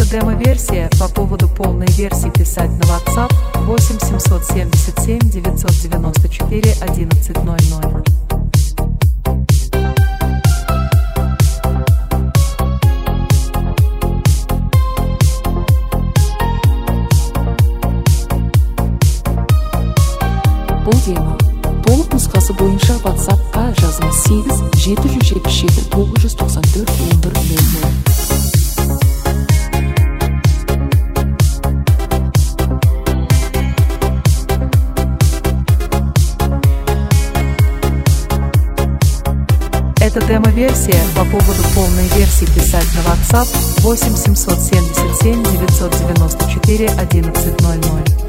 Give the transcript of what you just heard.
демо-версия. По поводу полной версии писать на WhatsApp 8 777 994 1100. Бұл демо толық нұсқасы бойынша WhatsApp-қа жазыңыз 8 777 994 1100. Это демо-версия. По поводу полной версии писать на WhatsApp 8 777 994 1100.